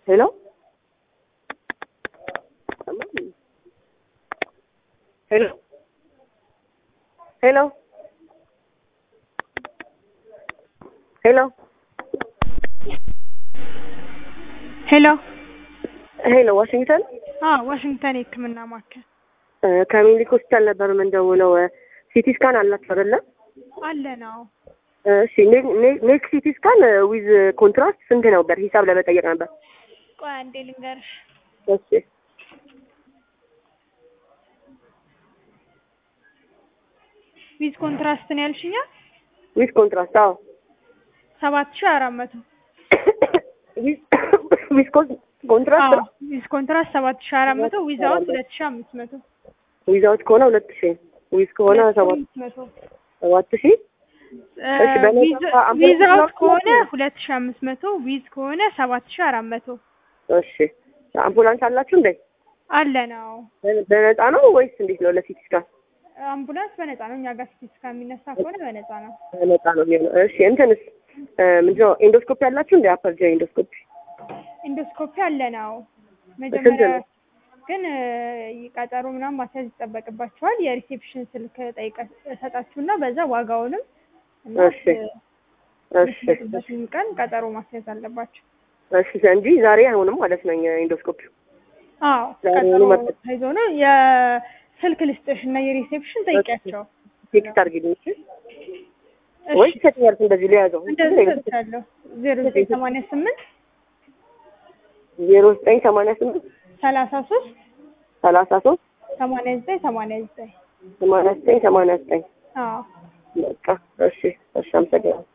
Hello? Hello? Hello? Hello? ሄሎ ሄሎ ዋሽንግተን ዋሽንግተን የህክምና ማዕከል ከሚኒሊክ ሆስፒታል ነበር የምንደውለው። ሲቲ ስካን አላችሁ አይደለ? አለ ነው። እሺ ኔክስት ሲቲ ስካን ዊዝ ኮንትራስት ስንት ነበር? ሂሳብ ለመጠየቅ ነበር። ቆይ አንዴ ልንገርሽ። እሺ ዊዝ ኮንትራስት ነው ያልሽኛ? ዊዝ ኮንትራስት አዎ 7400 ዊዝ ኮንትራስት ዊዝ ኮንትራስት 7400 ዊዛውት 2500 ዊዛውት ከሆነ 2000 ዊዝ ከሆነ 7000 እሺ ዊዛውት ከሆነ 2500 ዊዝ ከሆነ 7400 እሺ አምቡላንስ አላችሁ እንዴ? አለ ነው። በነፃ ነው ወይስ እንዴት ነው? ለሲቲ ስካን አምቡላንስ በነፃ ነው። እኛ ጋር ሲቲ ስካን የሚነሳ ከሆነ በነፃ ነው። በነፃ ነው የሚሆነው። እሺ እንትንስ ምንድነው ኤንዶስኮፒ አላችሁ እንዴ? አፐር ጂ ኤንዶስኮፒ ኢንዶስኮፒ አለ ነው። መጀመሪያ ግን ቀጠሮ ምናምን ማስያዝ ይጠበቅባቸዋል። የሪሴፕሽን ስልክ እሰጣችሁና በዛ ዋጋውንም እና እሺ ቀን ቀጠሮ ማስያዝ አለባችሁ። እሺ እንጂ ዛሬ አይሆንም ማለት ነው ኢንዶስኮፒው? አዎ ቀጠሮ ተይዞ ነው። የስልክ ልስጥሽ እና የሪሴፕሽን ጠይቂያቸው። ቴክስት አድርጊልኝ እሺ። ወይ ሰጥኛለሽ እንደዚህ ሊያዘው እንደዚህ ሰጥቻለሁ 0988 0988 33 33 89 89 89 89 አዎ በቃ እሺ አመሰግናለሁ።